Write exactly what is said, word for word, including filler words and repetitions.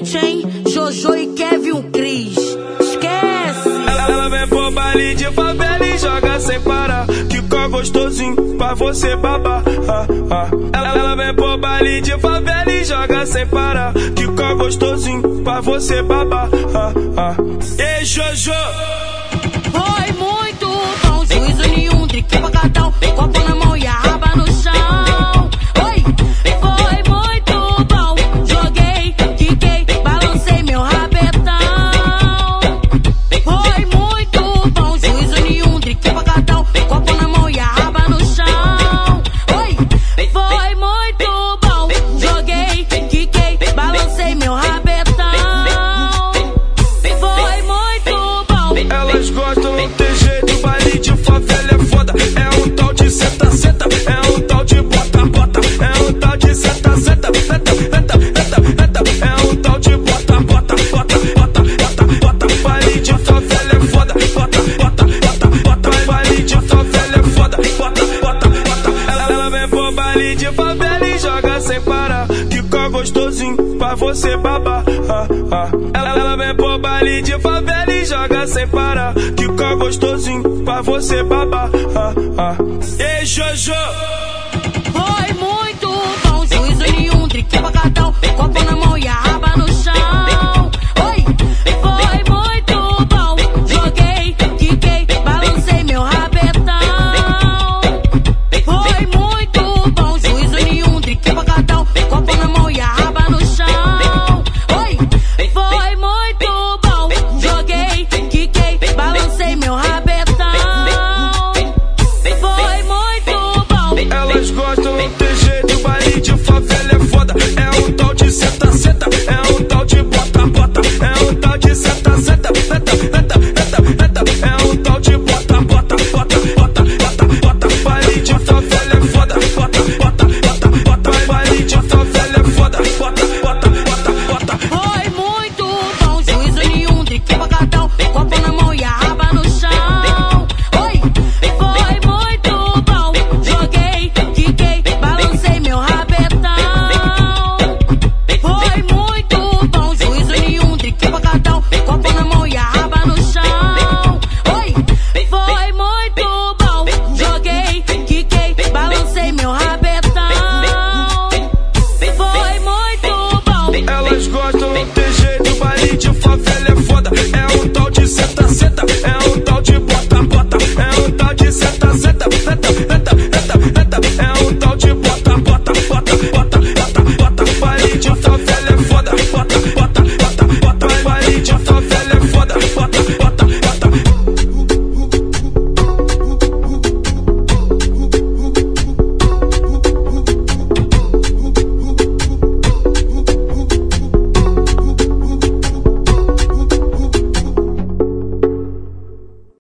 hit, hein? Jojo e Kevin Cris. Esquece! Ela, ela vem pro baile de favela e joga sem parar. Quica gostosinho pra você babar. Ah, ah. Ela, ela vem pro baile de favela e joga sem parar. Quica gostosinho pra você babar. Ah, ah. Ei, Jojo! Foi muito bom, juízo nenhum, drique pra cada um, copo na mão e a raba no chão. Oi, foi muito bom, joguei, quiquei, balancei meu rabetão. Foi muito bom, juízo nenhum, drique pra cada um, copo na mão e a raba no chão. Oi, foi muito bom, joguei, quiquei, balancei meu rabetão. Foi muito bom. Elas gostam, não tem jeito, baile de favela é foda. É um tal de senta, senta, é um tal de bota, bota. É um tal de senta, senta, senta, senta, senta, senta. É um tal de bota, bota, bota, bota, bota, bota. Baile de favela é foda, bota, bota, bota, bota. Baile de favela é foda, bota, bota, bota. Ela, ela vem pro baile de favela e joga sem parar. Quica gostosinho pra você babar. Ah, ah. Ela, ela vem pro baile de favela e joga sem parar. Quica gostosinho pra você babar. Ah, ah. Ei, Jojo! Foi muito bom, juízo nenhum, drique pra cada um, copo na mão e a raba no chão. Oi, foi muito bom, joguei, quiquei, balancei meu rabetão. Foi muito bom, juízo nenhum, drique pra cada um, copo na mão e a raba no chão. Oi, foi muito bom, joguei, quiquei, balancei meu rabetão. Foi muito bom. Elas gostam, não tem jeito, baile de favela é foda. É um tal de senta, senta, é um tal de bota, bota. É um tal de senta, senta, senta, senta, senta, senta. É um tal de bota, bota, bota, bota, bota, bota. Baile de favela é foda, bota, bota, bota, bota. Baile de favela é foda, bota, bota, bota, bota. Foi muito bom, juízo nenhum, drique pra cada um, copo na mão e a raba no chão. Oi, foi muito bom, joguei, quiquei, balancei meu rabetão. Foi muito bom, juízo nenhum, drique pra cada um, copo na mão e a raba no chão. Oi, foi muito bom, joguei, quiquei, balancei meu rabetão. Foi muito bom. Elas gostam, não tem jeito, baile de favela é foda. É um tal de senta, senta, é um tal de bota, bota. É um tal de senta, senta, senta, senta, senta, senta. É um tal de bota, bota, bota, bota, bota, bota. Baile de favela é foda, bota, bota, bota, bota. Baile de favela é foda, bota, bota.